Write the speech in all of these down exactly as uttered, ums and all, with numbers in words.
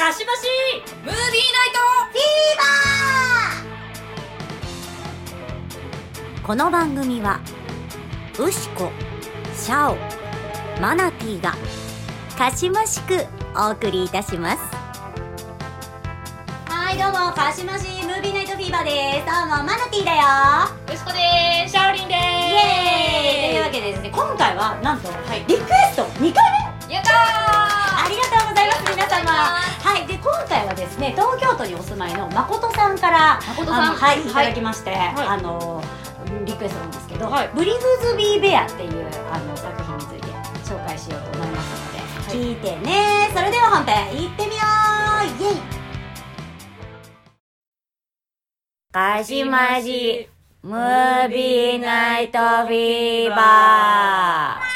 かしばしムービーナイトフィーバー。この番組はウシコ、シャオ、マナティがかしましくお送りいたします。はいどうも、かしましムービーナイトフィーバーです。どうも、マナティだよ。 ウシコでーす。シャオリンでーす。 イエーイ。というわけでですね、今回はなんと、はい、リクエストにかいめ。 やったー。 ありがとうございます皆様。はい、で今回はですね、東京都にお住まいの誠さんから誠さん、 はい、いただきまして、はい、あのリクエストなんですけど、はい、ブリグズビーベアっていうあの作品について紹介しようと思いますので、はい、聞いてね。それでは本編行ってみよう。イエイ。かしましムービーナイトフィーバー。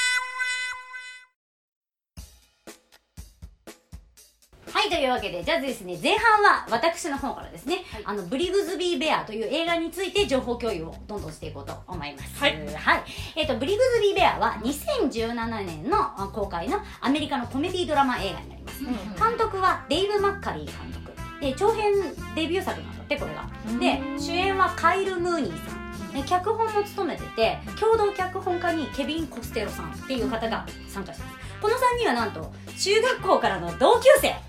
はい、というわけで、じゃあですね、前半は私の方からですね、はい、あのブリグズビーベアという映画について情報共有をどんどんしていこうと思います。はい、はい、えっとブリグズビーベアはにせんじゅうななねんの公開のアメリカのコメディドラマ映画になります。うんうん、監督はデイブ・マッカリー監督で、長編デビュー作なんだって、これが。で、主演はカイル・ムーニーさんで、脚本も務めてて、共同脚本家にケビン・コステロさんっていう方が参加してます。このさんにんはなんと中学校からの同級生だって。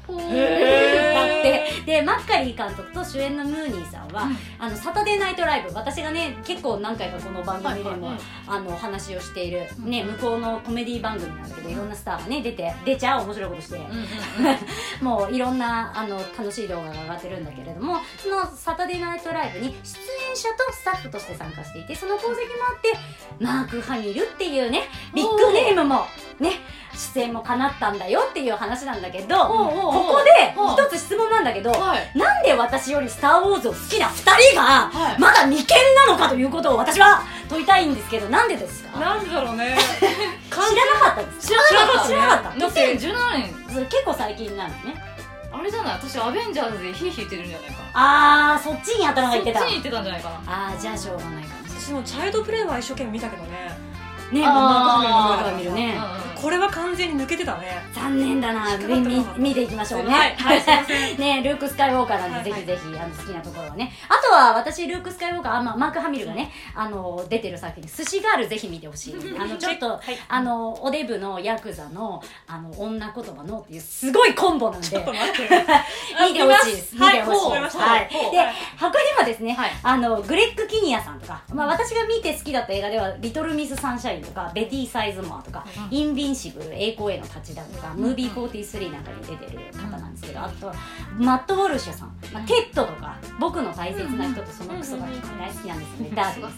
で、マッカリー監督と主演のムーニーさんは、うん、あのサタデーナイトライブ、私がね結構何回かこの番組でも、はいはい、あの話をしている、ね、向こうのコメディ番組なんだけど、いろんなスターがね出て出ちゃう面白いことして、もういろんなあの楽しい動画が上がってるんだけれども、そのサタデーナイトライブに出演者とスタッフとして参加していて、その功績もあってマーク・ハミルっていうねビッグネームもね出演も叶ったんだよっていう話なんだけど、ここで一つ質問なんだけど、はい、なんで私よりスター・ウォーズを好きなふたりがまだ未見なのかということを私は問いたいんですけど、なんでですか？ なんでだろうね。 知らなかったです。知らなかった知らなかった。 だってじゅうななねん、 それ結構最近なのね。 あれじゃない、私アベンジャーズでヒーヒー言ってるんじゃないかな。 あー、そっちに頭が言ってた。 そっちに言ってたんじゃないかな。 あー、じゃあしょうがないかもしれない。 私もチャイルドプレイは一生懸命見たけどね。 ね、マーク・ハミルの動画見るね。 これは完全に抜けてたね。 残念だな。見ていきましょうね。 はい、はい、すいません。 ね、ルーク・スカイウォーカーなんで、ぜひぜひあの好きなところはね。あとは私ルーク・スカイウォーカー、あ、ま、マーク・ハミルがね、あの出てる作品で寿司ガールぜひ見てほしい。あのちょっと、はい、あのおデブのヤクザのあの女言葉のっていうすごいコンボなんで。ちょっと待って。見てほしいです。見てほしい。はい。で、他にもですね、あのグレッグ・キニアさんとか、まあ私が見て好きだった映画ではリトル・ミス・サンシャインとかベティ・サイズモアとか、うん、インビンシブル、栄光への立ちだとか、うん、ムービーフォーティースリーなんかに出てる方なんですけど、あとマット・ウォルシュさん、まあ、テッドとか僕の大切な人とそのクソガキ大好きなんですよね。ダークです。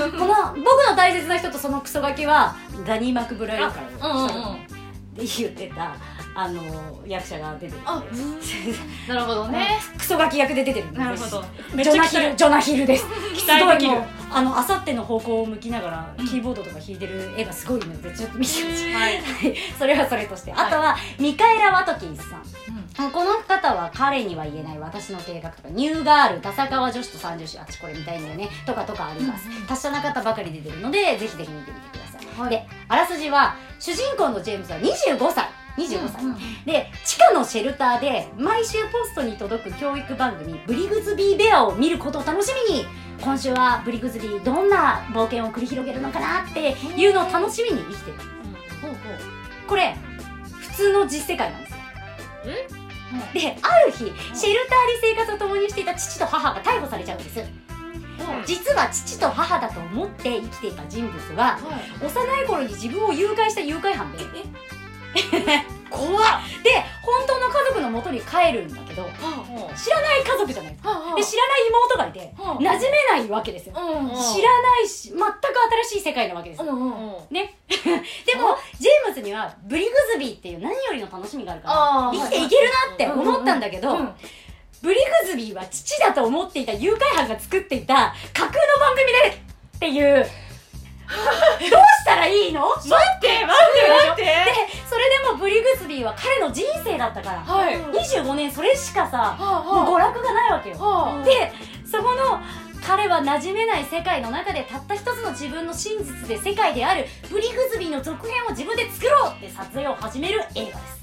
この僕の大切な人とそのクソガキはダニー・マクブライドからって言ってたあの役者が出てるんで。 なるほどね。 クソガキ役で出てるんです。 なるほど。 ジョナヒル、ジョナヒルです。 期待できる。 あのあさっての方向を向きながらキーボードとか弾いてる絵がすごいのでちょっと見てほしい。はい。それはそれとして、あとはミカエラ・ワトキンスさん。この方は彼には言えない私の計画とかニューガール、笹川女子と三女子、私これ見たいんだよねとかとかあります。達者な方ばかり出てるのでぜひぜひ見てみてください。で、あらすじは主人公のジェームズはにじゅうごさい。にじゅうごさい、うんうん、で地下のシェルターで毎週ポストに届く教育番組ブリグズビーベアを見ることを楽しみに、今週はブリグズビーどんな冒険を繰り広げるのかなっていうのを楽しみに生きてる、うん、ほうほう。これ普通の実世界なんですよ。えで、ある日シェルターで生活を共にしていた父と母が逮捕されちゃうんです。実は父と母だと思って生きていた人物は、幼い頃に自分を誘拐した誘拐犯で怖っ。で、本当の家族の元に帰るんだけど、知らない家族じゃないですか。で、知らない妹がいて馴染めないわけですよ。知らないし全く新しい世界なわけですよね。でもジェームズにはブリグズビーっていう何よりの楽しみがあるから生きていけるなって思ったんだけど、ブリグズビーは父だと思っていた誘拐犯が作っていた架空の番組でっていうどうしたらいいの？ 待って待って待って。 で、それでもブリグズビーは彼の人生だったから、はい、にじゅうごねんそれしかさ、はあはあ、もう娯楽がないわけよ、はあ、で、そこの彼は馴染めない世界の中でたった一つの自分の真実で世界であるブリグズビーの続編を自分で作ろうって撮影を始める映画です。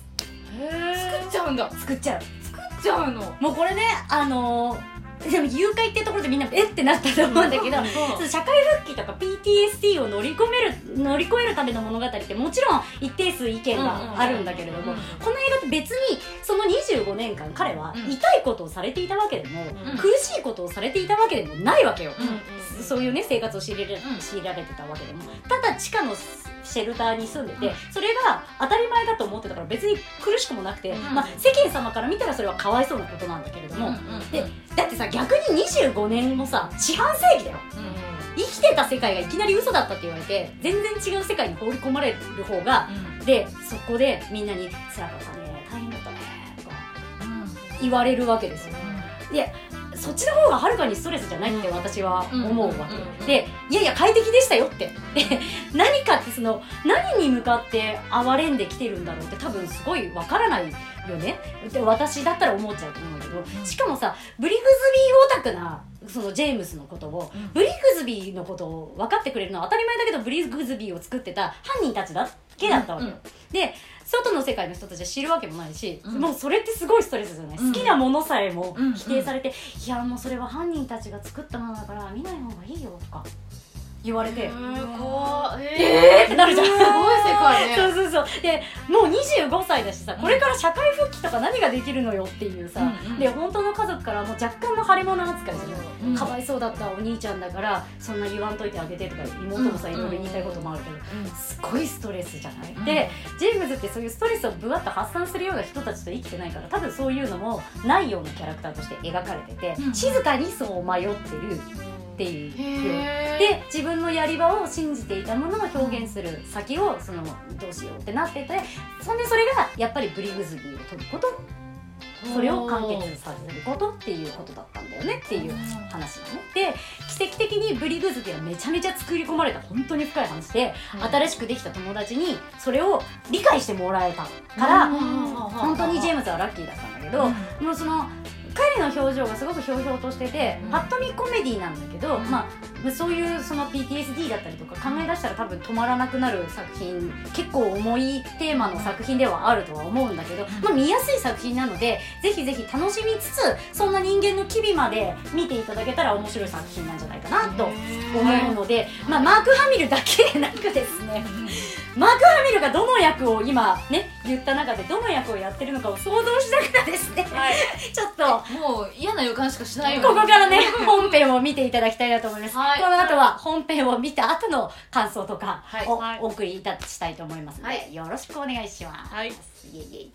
作っちゃうんだ。 作っちゃう作っちゃうの。 もうこれね、あのーでも誘拐っていうところでみんなえってなったと思うんだけど、うん、その社会復帰とか ピーティーエスディー を乗り込める乗り越えるための物語ってもちろん一定数意見があるんだけれども、この映画って別にそのにじゅうごねんかん彼は痛いことをされていたわけでも、うん、苦しいことをされていたわけでもないわけよ、うん、そういうね生活を強いられ、強いられてたわけでも、ただ地下のシェルターに住んでて、うん、それが当たり前だと思ってたから別に苦しくもなくて、うん、まあ、世間様から見たらそれはかわいそうなことなんだけれども、うんうんうん、でだってさ逆ににじゅうごねんもさ四半世紀だよ、うん、生きてた世界がいきなり嘘だったって言われて全然違う世界に放り込まれる方が、うん、でそこでみんなに「辛かったね大変だったね」とか言われるわけですよ、うん、いやそっちの方がはるかにストレスじゃないって私は思うわけで、いやいや快適でしたよって、で何かってその何に向かって哀れんできてるんだろうって多分すごいわからないよね。で私だったら思っちゃうと思うんだけど、しかもさブリグズビーオタクなそのジェームスのことを、ブリグズビーのことを分かってくれるのは当たり前だけど、ブリグズビーを作ってた犯人たちだけだったわけよ、うんうん、で外の世界の人たちは知るわけもないし、うん、もうそれってすごいストレスじゃない、うん、好きなものさえも否定されて、うんうん、いやもうそれは犯人たちが作ったものだから見ない方がいいよとか言われて、えー、怖い、 えーってなるじゃん。すごい世界ね。 そうそうそう。でもうにじゅうごさいだしさ、これから社会復帰とか何ができるのよっていうさ、うんうん、で本当の家族からも若干の腫れ物扱いする、うん、かわいそうだったお兄ちゃんだからそんな言わんといてあげてとか、妹もさいろいろ言いたいこともあるけど、うん、すごいストレスじゃない、うん、でジェームズってそういうストレスをぶわっと発散するような人たちと生きてないから、多分そういうのもないようなキャラクターとして描かれてて、うん、静かにそう迷ってるっていうで、自分のやり場を信じていたものを表現する先をそのどうしようってなってて、そんでそれがやっぱりブリグズビーを取ること、それを完結させることっていうことだったんだよねっていう話だね。で奇跡的にブリグズビーはめちゃめちゃ作り込まれた本当に深い話で、うん、新しくできた友達にそれを理解してもらえたから、うん、本当にジェームズはラッキーだったんだけど、うん、もうその彼の表情がすごくひょうひょうとしてて、うん、パッと見コメディなんだけど、うん、まあ、そういうその ピーティーエスディー だったりとか考え出したら多分止まらなくなる作品、結構重いテーマの作品ではあるとは思うんだけど、まあ、見やすい作品なのでぜひぜひ楽しみつつ、そんな人間の機微まで見ていただけたら面白い作品なんじゃないかなと思うので、まあ、マーク・ハミルだけでなくですね、マーク・ハミルがどの役を今ね言った中でどの役をやってるのかを想像しながらですね、はい、ちょっともう嫌な予感しかしないよ、 ね、ここからね本編を見ていただきたいなと思います、はい、この後は本編を見た後の感想とかをお送りいたしたいと思いますので、はい、よろしくお願いします、はい、イエイエイ。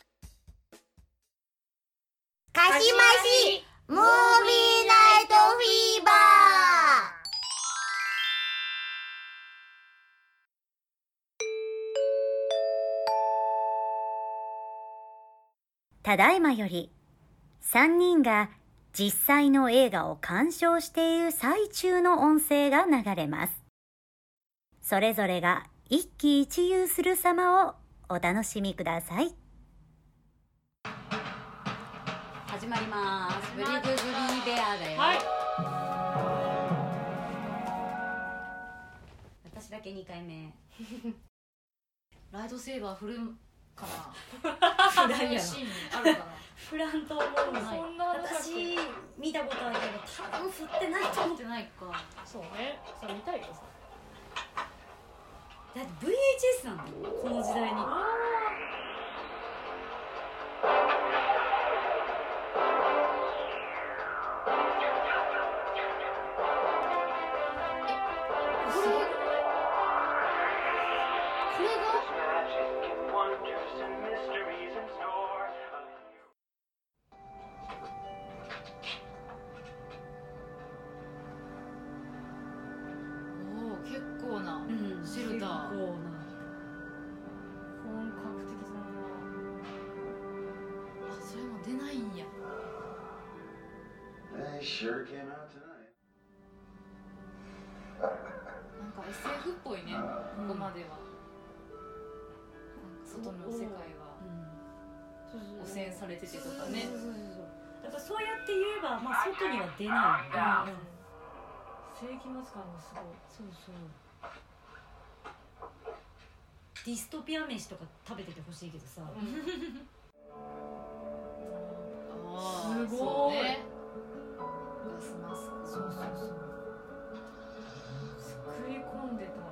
かしましムービーナイトフィーバー。 ただいまよりさんにんが実際の映画を鑑賞している最中の音声が流れます。それぞれが一喜一憂する様をお楽しみください。 始まります。ブリグズビーベアだよ、はい、私だけにかいめライトセーバー振るかなフランやなシーンあるかなフランと思うの。そんな私見たことあるけど多分振ってないと思う。 振ってないか。 そうね、それ見たいよさ。 だって ブイエイチエス なんだよこの時代に。 シェルター。 本格的だな。 あ、それも出ないんや。 They sure came out tonight. なんか エスエフ っぽいね、ここまでは。なんか外の世界は汚染されててとかね。 だからそうやって言えば、まあ外には出ないんだ。世紀末感がすごい。そうそう。 ディストピア飯とか食べててほしいけどさ、 あーすごいそうね、ガスマスク、 そうそうそう食い込んでた。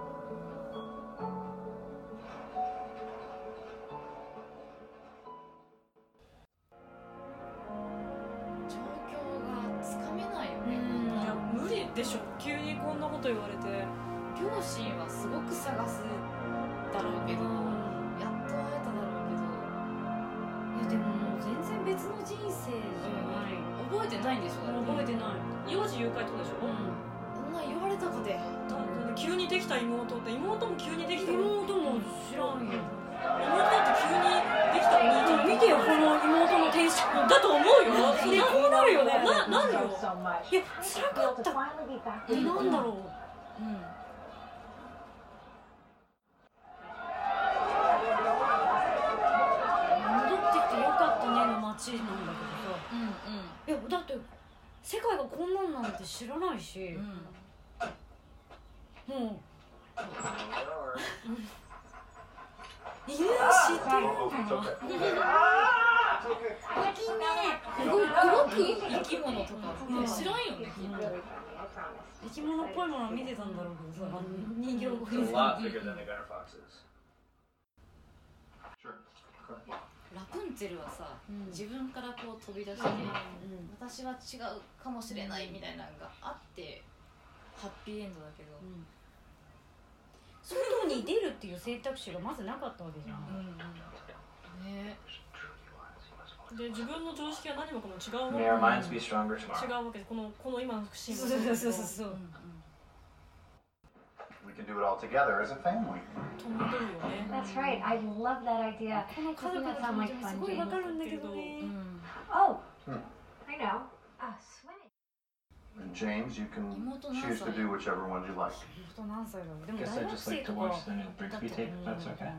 状況がつかめないよね。 うんいや無理でしょ、急にこんなこと言われて。 両親はすごく探すだろうけど、やっと会えただろうけど、 いやでももう全然別の人生じゃない、 覚えてないんでしょ。だって覚えてない、 幼児誘拐ってことでしょ、 そんな言われたかで。 だって急にできた妹って妹も急にできた妹妹も知らんよ。 だって急にできたお兄ちゃん見てよこの妹のテンションだと思うよ。 それこうなるよね。 な、なるよ。 いや辛かった。えなんだろう、 うん。 戻ってきてよかったねの街なんだけどさ、 うんいやだって世界がこんなんなんて知らないし、 うん。 もう犬知ってるのかな。 動く生き物とか知らんよね、きっと。 生き物っぽいものは見てたんだろうけどさ、あの人形小 It's a lot bigger than the gutter foxes. Sure. ラプンツェルはさ、 うん自分からこう飛び出して、私は違うかもしれないみたいなのがあってハッピーエンドだけど、 外に出るっていう選択肢がまずなかったわけじゃん、 うんうん、ね。 で自分の常識は何もかも違うわけ。 May our minds be stronger 違 tomorrow. うわけで、このこの今のシーンもそうそうそうそう、 うんうん。 We can do it all together as a family. 戸惑うよね。 That's right. I love that idea. この家族の気持ちもすごいわかるんだけどね、 うん。 Oh, Hmm. I know. Uh, swimming. And James, you can 妹 choose to do whichever one you like. 妹何歳だろう。でも Guess 大 I 学 just 生 like と to か watch the new Brigsby tape, if that's okay.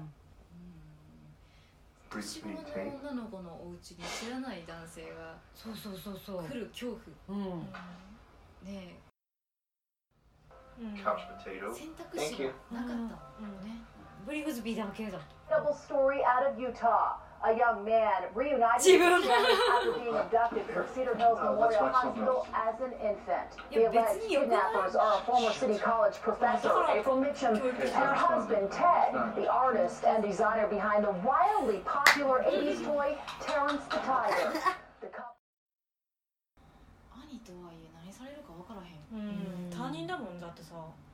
Brigsby 年頃 tape. の女の子のお家に知らない男性がそうそうそうそう来る恐怖、 うんねうん Couch potato. え、選択肢がなかったもんね。 ブリグズビーだけだ。 Incredible story out of Utah. A young man reunited with Jibun. his family after being abducted from Cedar Hills Oh, Memorial that's like something Hospital else. as an infant. Yeah, The but alleged it's you. kidnappers are a former City College professor, April Mitchum, and her husband, Ted, the artist and designer behind the wildly popular eighties toy, Terrence the Tiger. The couple 兄とはいえ何されるか分からへん。 うん、他人だもんだってさ、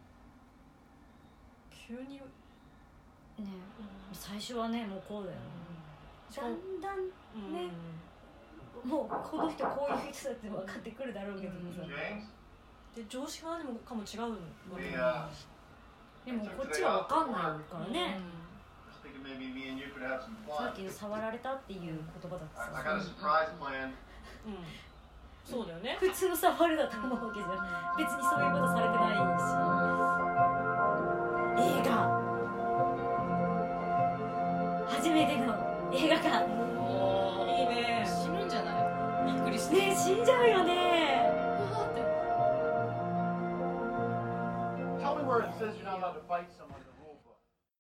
急に、 ね、最初はねもうこうだよね。だんだんうんねもうこの人こういう人だって分かってくるだろうけどもさ、 James, で常識は何もかも違うわけ we で uh, でもこっちは分かんないからね。 was thinking maybe me and you could have some さ fun. っき触られたっていう言葉だって I, I さ、 got a surprise planned. うん、そうだよね。 普通の触るだと思うわけじゃん。別にそういうことされてないし。映画初めての映画館おーいいね。 死ぬんじゃない？びっくりして。 ね、死んじゃうよね。 うわーって。 Tell me where it says you're not allowed to fight someone in the rule book.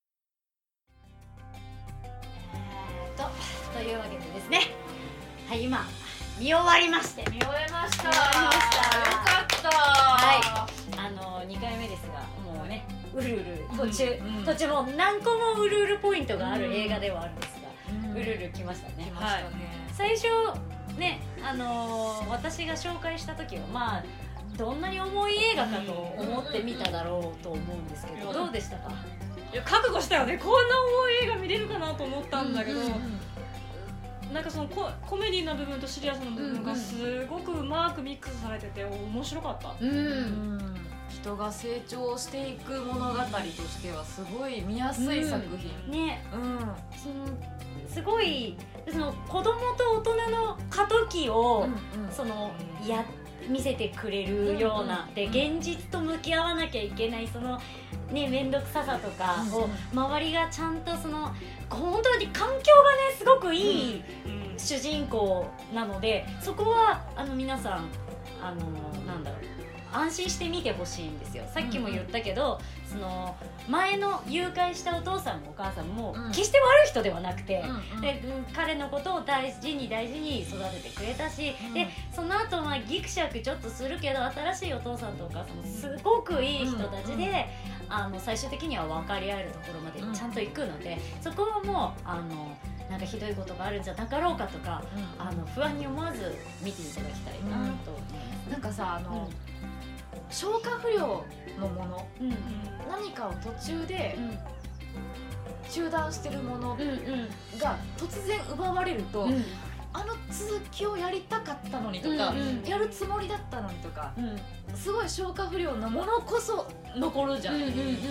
えーとというわけでですね、はい、今見終わりまして、 見終えました。 見終わりましたよかった。 はい、あのにかいめですが、もうねうるうる途中、 うんうん、 途中もう何個もうるうるポイントがある映画ではあるんですが、 うん、 うるうるきましたね。 来ましたね。 最初ね、あのー、私が紹介した時はまあどんなに重い映画かと思ってみただろうと思うんですけど、どうでしたか？ いや覚悟したよね。こんな重い映画見れるかなと思ったんだけど、 うんうんうん、 なんかその コ, コメディな部分とシリアスな部分がすごくうまくミックスされてて面白かった。 うん、人が成長していく物語としてはすごい見やすい作品、 ね、 うん、 そのすごいその子供と大人の過渡期を、 うんうん、 そのや見せてくれるような、 うん、 で現実と向き合わなきゃいけないそのね面倒くささとかを、うん、周りがちゃんとその本当に環境がねすごくいい、うん、主人公なので、そこはあの皆さんあのなんだろう安心して見てほしいんですよ。さっきも言ったけど、その前の誘拐したお父さんもお母さんも決して悪い人ではなくて、 うんうん、 で彼のことを大事に大事に育ててくれたし、うん、でその後まあギクシャクちょっとするけど新しいお父さんとお母さんもすごくいい人たちで、うんうん、あの最終的には分かり合えるところまでちゃんと行くので、そこはもうあのなんかひどいことがあるんじゃなかろうかとか、うん、あの不安に思わず見ていただきたいなと思います、 うん、なんかさあの、うん、消化不良のもの、うんうん、何かを途中で中断してるものが突然奪われると、うんうん、あの続きをやりたかったのにとか、うんうん、やるつもりだったのにとか、うん、すごい消化不良なものこそ残るじゃん、うんうんうん、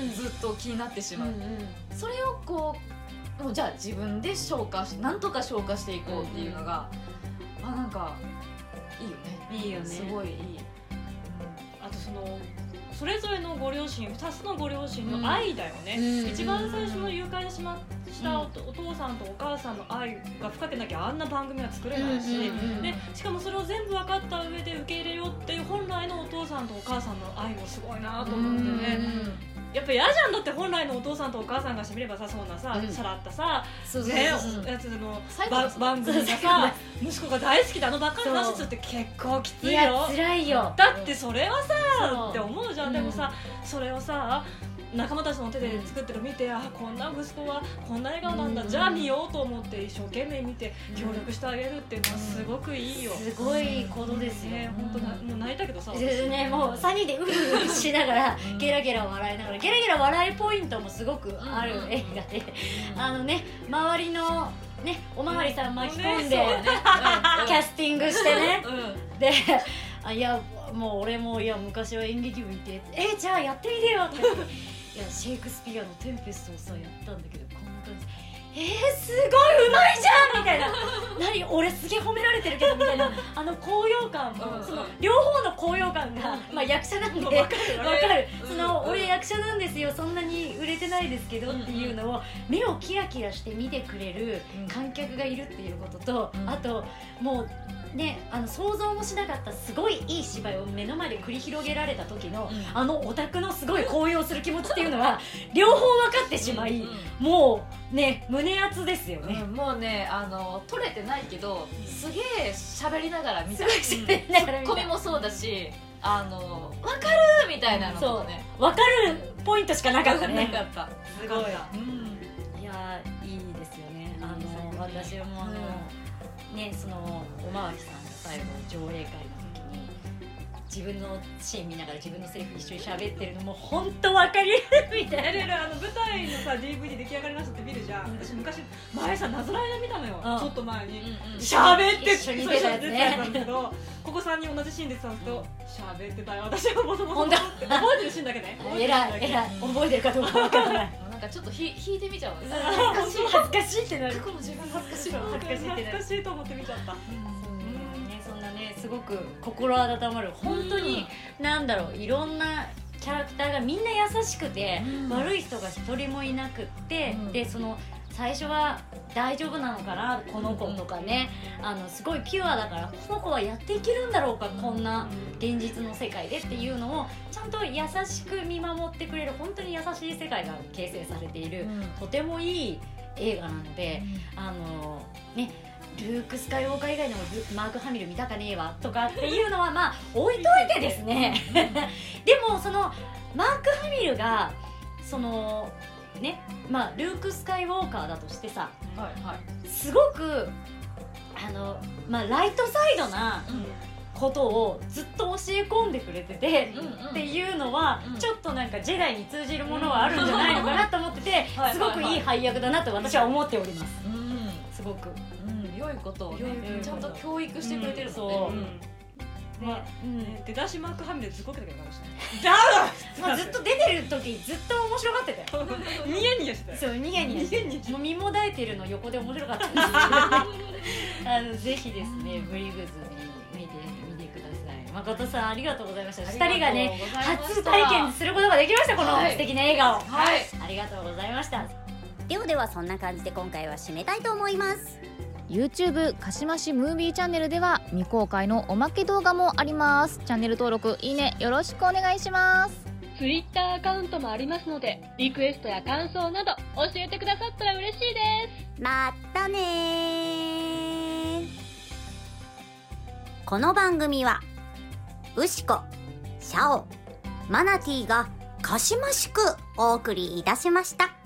ずっと気になってしまう、うんうん、それをこうもうじゃあ自分で消化しなんとか消化していこうっていうのが、うんうん、あなんかいいよね、いいよね、すごいいい、うん、 あとそのそれぞれのご両親ふたつのご両親の愛だよね、うん、一番最初の誘拐しましたお父さんとお母さんの愛が深けなきゃあんな番組は作れないし、でしかもそれを全部分かった上で受け入れようっていう本来のお父さんとお母さんの愛もすごいなと思ってね、やっぱ嫌じゃん。だって本来のお父さんとお母さんがしてみればさ、そんなさ、うん、さらったさねやつの番組がさ息子が大好きであのバカな話すって結構きついよ。いや辛いよ。 だってそれはさって思うじゃん、うん、でもさそれをさ仲間たちの手で作ってるの見て、あこんな息子はこんな笑顔なんだ、うん、じゃあ見ようと思って一生懸命見て協力してあげるっていうのはすごくいいよ、うん、すごいことですよね。本当なもう泣いたけどさ、 ね、もうさんにんでウフフしながらゲラゲラ笑いながらゲラゲラ笑いポイントもすごくある映画で、うん、あのね周りのねおまわりさん巻き込んで、ねね、キャスティングしてね、うん、であいやもう俺もいや昔は演劇部いてえじゃあやってみてよっていやシェイクスピアのテンペストをさやったんだけどこんな感じえー、すごいうまいじゃんみたいな何俺すげえ褒められてるけどみたいなあの高揚感も、うん、その両方の高揚感が、まあ、役者なんで分かる分かる、その俺役者なんですよそんなに売れてないですけどっていうのを目をキラキラして見てくれる観客がいるっていうことと、うん、あともうね、あの想像もしなかったすごいいい芝居を目の前で繰り広げられた時の、うん、あのオタクのすごい高揚する気持ちっていうのは両方分かってしまい、うんうん、もうね胸熱ですよね、うん、 もうねあの撮れてないけどすげえ喋りながら見た、 すごい喋りながら見た、 ツッコミもそうだしあの分かるみたいなのとね、 うん、分かるポイントしかなかったね。 なかったすごい、うん、いやいいですよね。あの私もあの、うん、ねそのおまわりさんが最後上映会の時に自分のシーン見ながら自分のセリフ一緒に喋ってるのも本当分かりみたいな。 あの舞台のさ ディーブイディー 出来上がりましたって見るじゃん、うん、私昔前さなぞらえで見たのよ、うん、ちょっと前に喋、うんうん、って一緒に出たやつねたんだけどここさんにん同じシーンでさんと喋ってたよ私はもともと覚えてるシーンだけねえらいえらい覚えてるかどうか分からないなんかちょっとひ引いてみちゃう恥ずかしい恥ずかしいってなる。 ここも自分恥ずかしい恥ずかしいってなる恥ずかしいと思って見ちゃった、 すごく心温まる本当になんだろういろんなキャラクターがみんな優しくて、うん、悪い人が一人もいなくって、うん、でその最初は大丈夫なのかなこの子とかね、うん、あのすごいピュアだからこの子はやっていけるんだろうか、うん、こんな現実の世界でっていうのをちゃんと優しく見守ってくれる本当に優しい世界が形成されている、うん、とてもいい映画なので、うん、あのねルーク・スカイウォーカー以外のマーク・ハミル見たかねえわとかっていうのはまあ置いといてですねでもそのマーク・ハミルがそのねまあルーク・スカイウォーカーだとしてさ、はいはい、すごくあの、まあ、ライトサイドなことをずっと教え込んでくれてて、うんうん、っていうのは、うん、ちょっとなんかジェダイに通じるものはあるんじゃないのかなと思っててすごくいい配役だなと私は思っております、うん、すごく良いことを、ね、ちゃんと教育してくれてるので、 うんうんまあうん、出だしマークハミルすごくだけどかもしれないまあずっと出てる時ずっと面白がってたよニヤニヤしてたよそうニヤニヤしてたもう身もだえてるの横で面白かったんですけどあのぜひですねブリグズに見てみてください。誠さんありがとうございました。ふたりがね初体験することができましたこの素敵な笑顔、はい、はい、ありがとうございました。 ではではそんな感じで今回は締めたいと思います。 YouTube かしましムービーチャンネルでは未公開のおまけ動画もあります。チャンネル登録、いいねよろしくお願いします。 Twitter アカウントもありますので、リクエストや感想など教えてくださったら嬉しいです。 またねー。この番組はウシコ、シャオ、マナティーがかしましくお送りいたしました。